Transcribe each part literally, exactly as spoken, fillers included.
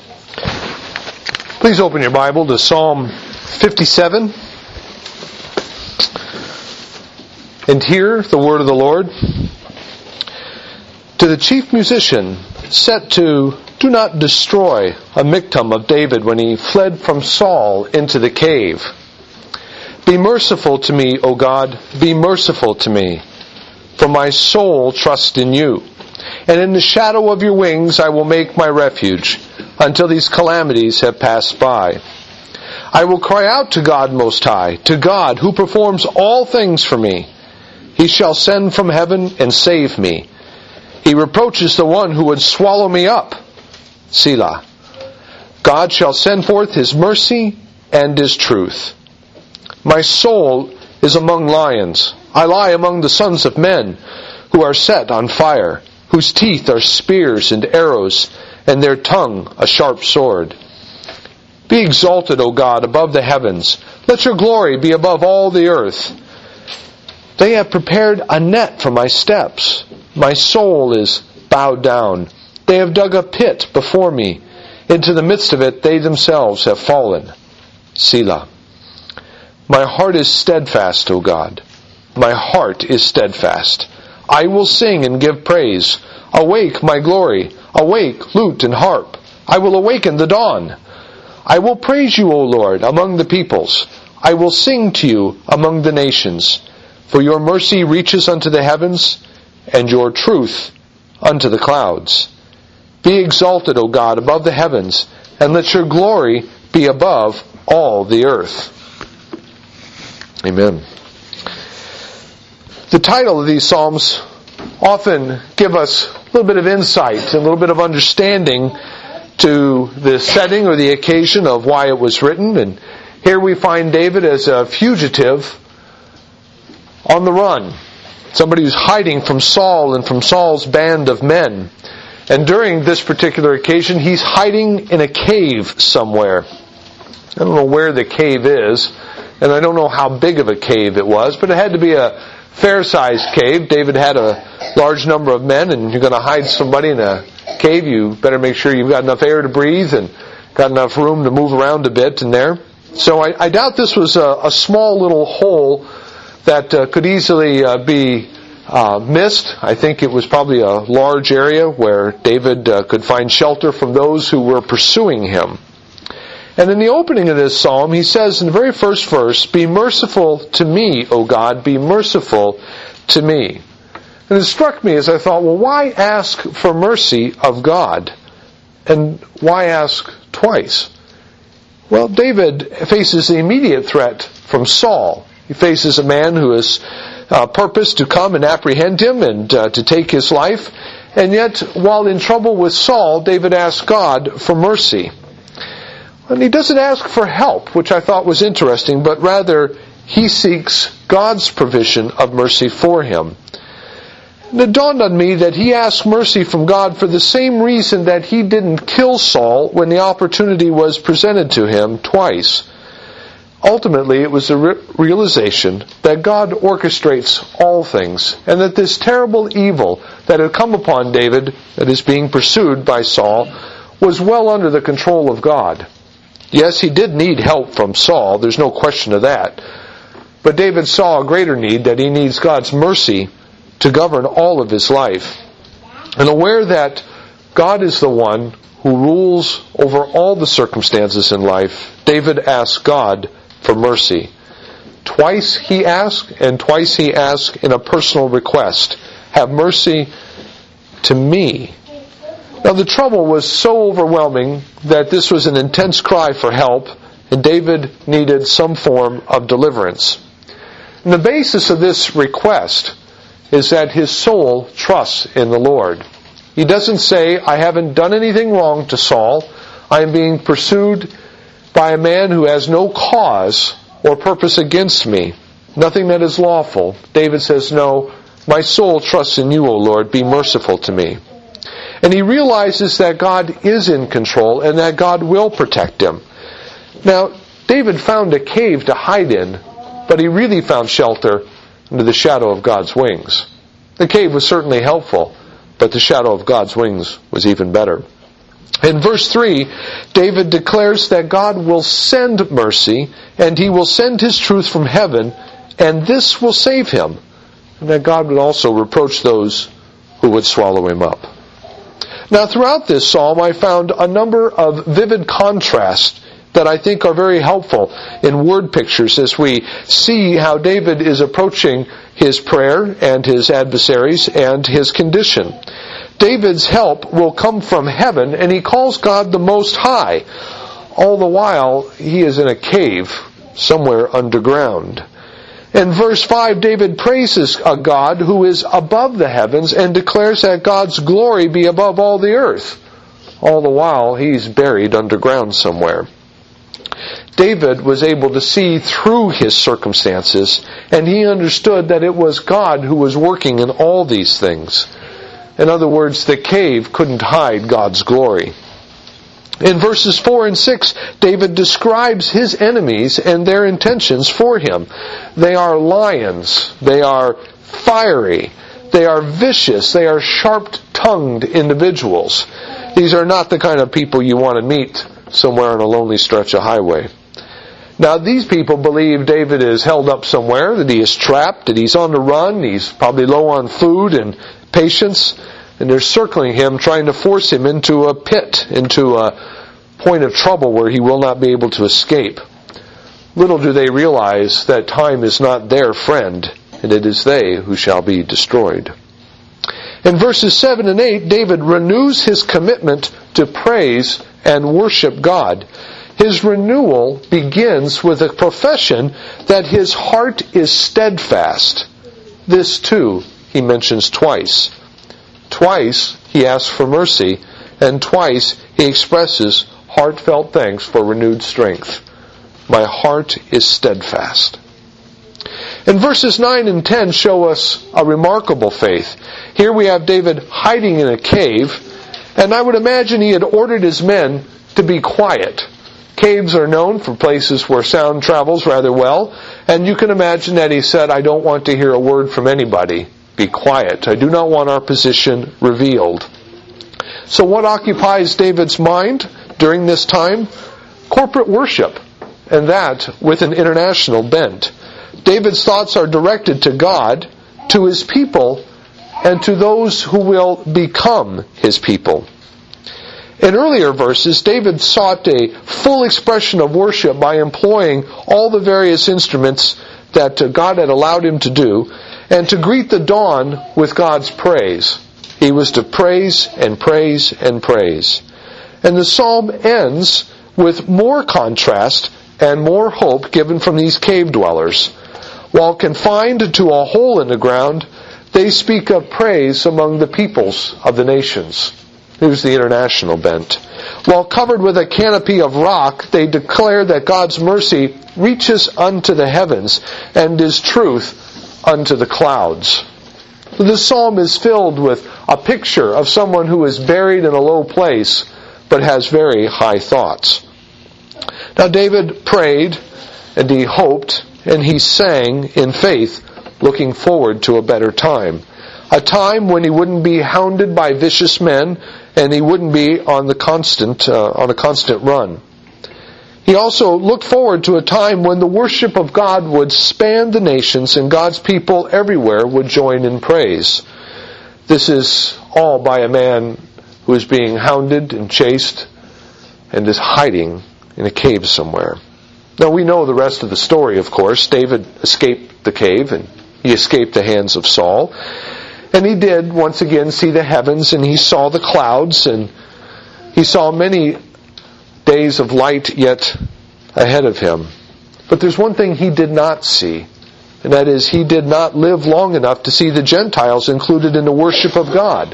Please open your Bible to Psalm fifty-seven and hear the word of the Lord. To the chief musician set to do not destroy, a miktam of David when he fled from Saul into the cave. Be merciful to me, O God, be merciful to me, for my soul trusts in you. And in the shadow of your wings I will make my refuge, until these calamities have passed by. I will cry out to God Most High, to God who performs all things for me. He shall send from heaven and save me. He reproaches the one who would swallow me up. Selah. God shall send forth His mercy and His truth. My soul is among lions. I lie among the sons of men, who are set on fire, whose teeth are spears and arrows, and their tongue a sharp sword. Be exalted, O God, above the heavens. Let your glory be above all the earth. They have prepared a net for my steps. My soul is bowed down. They have dug a pit before me. Into the midst of it they themselves have fallen. Selah. My heart is steadfast, O God. My heart is steadfast. I will sing and give praise. Awake, my glory. Awake, lute and harp. I will awaken the dawn. I will praise you, O Lord, among the peoples. I will sing to you among the nations. For your mercy reaches unto the heavens, and your truth unto the clouds. Be exalted, O God, above the heavens, and let your glory be above all the earth. Amen. The title of these Psalms often give us a little bit of insight, a little bit of understanding to the setting or the occasion of why it was written. And here we find David as a fugitive on the run. Somebody who's hiding from Saul and from Saul's band of men. And during this particular occasion, he's hiding in a cave somewhere. I don't know where the cave is, and I don't know how big of a cave it was, but it had to be a fair-sized cave. David had a large number of men, and you're going to hide somebody in a cave, you better make sure you've got enough air to breathe and got enough room to move around a bit in there. So I, I doubt this was a, a small little hole that uh, could easily uh, be uh, missed. I think it was probably a large area where David uh, could find shelter from those who were pursuing him. And in the opening of this psalm, he says in the very first verse, Be merciful to me, O God, be merciful to me. And it struck me as I thought, well, why ask for mercy of God? And why ask twice? Well, David faces the immediate threat from Saul. He faces a man who has uh, purposed to come and apprehend him and uh, to take his life. And yet, while in trouble with Saul, David asks God for mercy. And he doesn't ask for help, which I thought was interesting, but rather he seeks God's provision of mercy for him. And it dawned on me that he asked mercy from God for the same reason that he didn't kill Saul when the opportunity was presented to him twice. Ultimately, it was the re- realization that God orchestrates all things, and that this terrible evil that had come upon David, that is being pursued by Saul, was well under the control of God. Yes, he did need help from Saul, there's no question of that. But David saw a greater need, that he needs God's mercy to govern all of his life. And aware that God is the one who rules over all the circumstances in life, David asked God for mercy. Twice he asked, and twice he asked in a personal request, have mercy to me. Now the trouble was so overwhelming that this was an intense cry for help, and David needed some form of deliverance. And the basis of this request is that his soul trusts in the Lord. He doesn't say, I haven't done anything wrong to Saul. I am being pursued by a man who has no cause or purpose against me. Nothing that is lawful. David says, no, my soul trusts in you, O Lord. Be merciful to me. And he realizes that God is in control and that God will protect him. Now, David found a cave to hide in, but he really found shelter under the shadow of God's wings. The cave was certainly helpful, but the shadow of God's wings was even better. In verse three, David declares that God will send mercy, and He will send His truth from heaven, and this will save him, and that God would also reproach those who would swallow him up. Now, throughout this psalm, I found a number of vivid contrasts that I think are very helpful in word pictures as we see how David is approaching his prayer and his adversaries and his condition. David's help will come from heaven, and he calls God the Most High. All the while, he is in a cave somewhere underground. In verse five, David praises a God who is above the heavens and declares that God's glory be above all the earth. All the while, he's buried underground somewhere. David was able to see through his circumstances, and he understood that it was God who was working in all these things. In other words, the cave couldn't hide God's glory. In verses four and six, David describes his enemies and their intentions for him. They are lions. They are fiery. They are vicious. They are sharp-tongued individuals. These are not the kind of people you want to meet somewhere on a lonely stretch of highway. Now, these people believe David is held up somewhere, that he is trapped, that he's on the run, he's probably low on food and patience, and they're circling him, trying to force him into a pit, into a point of trouble where he will not be able to escape. Little do they realize that time is not their friend, and it is they who shall be destroyed. In verses seven and eight, David renews his commitment to praise and worship God. His renewal begins with a profession that his heart is steadfast. This too he mentions twice. Twice he asks for mercy, and twice he expresses heartfelt thanks for renewed strength. My heart is steadfast. And verses nine and ten show us a remarkable faith. Here we have David hiding in a cave, and I would imagine he had ordered his men to be quiet. Caves are known for places where sound travels rather well, and you can imagine that he said, I don't want to hear a word from anybody. Be quiet. I do not want our position revealed. So what occupies David's mind during this time? Corporate worship, and that with an international bent. David's thoughts are directed to God, to his people, and to those who will become his people. In earlier verses, David sought a full expression of worship by employing all the various instruments that God had allowed him to do, and to greet the dawn with God's praise. He was to praise and praise and praise. And the psalm ends with more contrast and more hope given from these cave dwellers. While confined to a hole in the ground, they speak of praise among the peoples of the nations. Here's the international bent. While covered with a canopy of rock, they declare that God's mercy reaches unto the heavens, and His truth unto the clouds. This psalm is filled with a picture of someone who is buried in a low place, but has very high thoughts. Now David prayed, and he hoped, and he sang in faith, looking forward to a better time. A time when he wouldn't be hounded by vicious men, and he wouldn't be on the constant, uh, on a constant run. He also looked forward to a time when the worship of God would span the nations, and God's people everywhere would join in praise. This is all by a man who is being hounded and chased, and is hiding in a cave somewhere. Now we know the rest of the story, of course. David escaped the cave, and he escaped the hands of Saul. And he did once again see the heavens, and he saw the clouds, and he saw many days of light yet ahead of him. But there's one thing he did not see, and that is he did not live long enough to see the Gentiles included in the worship of God.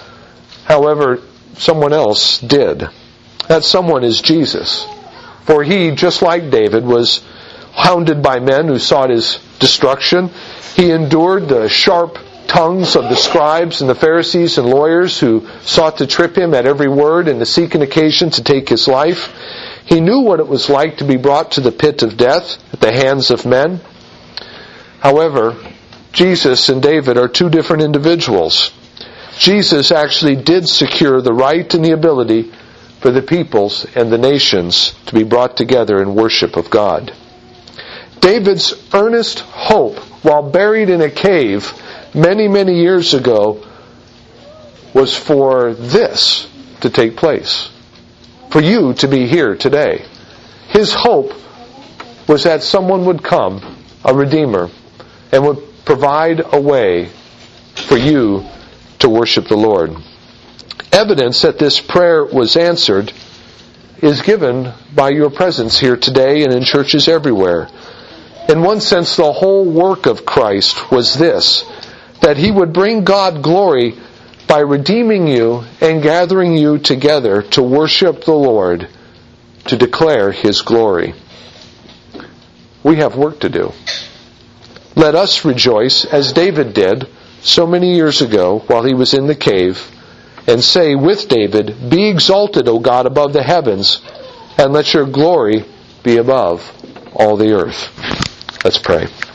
However, someone else did. That someone is Jesus. For he, just like David, was hounded by men who sought his destruction. He endured the sharp tongues of the scribes and the Pharisees and lawyers who sought to trip him at every word and to seek an occasion to take his life. He knew what it was like to be brought to the pit of death at the hands of men. However, Jesus and David are two different individuals. Jesus actually did secure the right and the ability for the peoples and the nations to be brought together in worship of God. David's earnest hope, while buried in a cave many, many years ago, was for this to take place. For you to be here today. His hope was that someone would come, a Redeemer, and would provide a way for you to worship the Lord. Evidence that this prayer was answered is given by your presence here today and in churches everywhere. In one sense, the whole work of Christ was this, that He would bring God glory by redeeming you and gathering you together to worship the Lord, to declare His glory. We have work to do. Let us rejoice as David did so many years ago while he was in the cave, and say with David, "Be exalted, O God, above the heavens, and let your glory be above all the earth." Let's pray.